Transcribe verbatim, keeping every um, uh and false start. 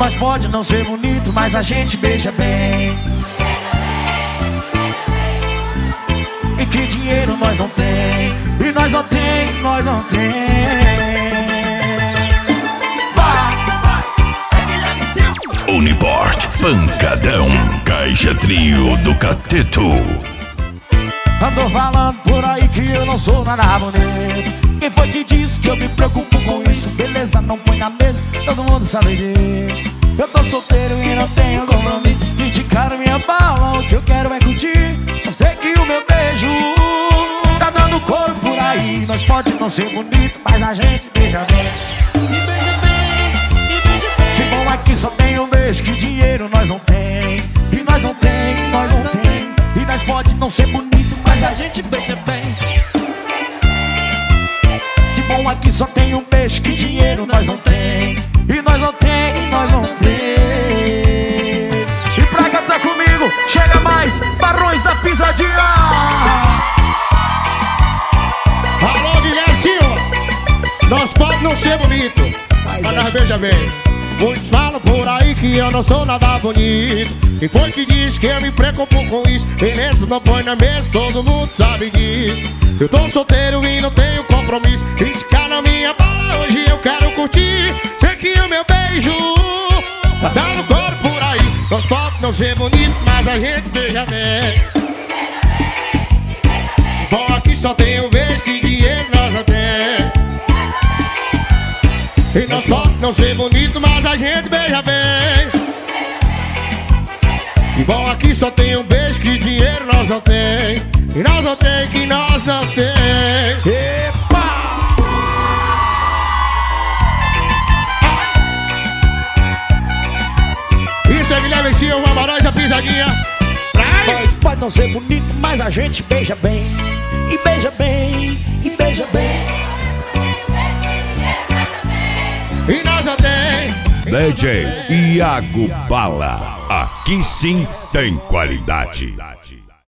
Nós pode não ser bonito, mas a gente beija bem. E que dinheiro nós não tem, e nós não tem, nós não tem. Uniport, pancadão, caixa trio do Cateto. Andou falando por aí que eu não sou nada bonito. Quem foi que disse que eu me preocupo com isso? Beleza, não põe na mesa, todo mundo sabe disso. Eu tô solteiro e não tenho compromisso. Criticaram minha bala, o que eu quero é curtir. Só sei que o meu beijo tá dando cor por aí. Nós pode não ser bonito, mas a gente beija bem. E beija bem, e beija bem. Se bom aqui só tem um beijo, que dinheiro nós não tem. E nós não tem, nós não tem. E nós pode não ser bonito, mas a gente beija bem. De bom aqui só tem um beijo, que dinheiro nós não tem. E nós não tem, nós não tem. E pra cantar comigo, chega mais, Barões da Pisadinha. Alô, Guilherme Silva. Nós pode não ser bonito, mas nós beija bem. Muitos falam por aí que eu não sou nada bonito. Quem foi que disse que eu me preocupo com isso? Beleza, não põe na mesa, todo mundo sabe disso. Eu tô solteiro e não tenho compromisso. Criticar na minha bala, hoje eu quero curtir. Sei que o meu beijo tá dando cor por aí. Nós pode não ser bonito, mas a gente beija bem. Bom, aqui só tem um beijo, que dinheiro nós não tem. E nós pode não ser bonito, mas a gente beija bem. E bom, aqui só tem um beijo, que dinheiro nós não tem. E nós não tem, que nós não tem. Epa! Isso é Guilherme Silva, Barões da Pisadinha. Nós pode não ser bonito, mas a gente beija bem. E beija bem, e beija bem. E nós não tem. D J Iago Bala, aqui sim tem qualidade.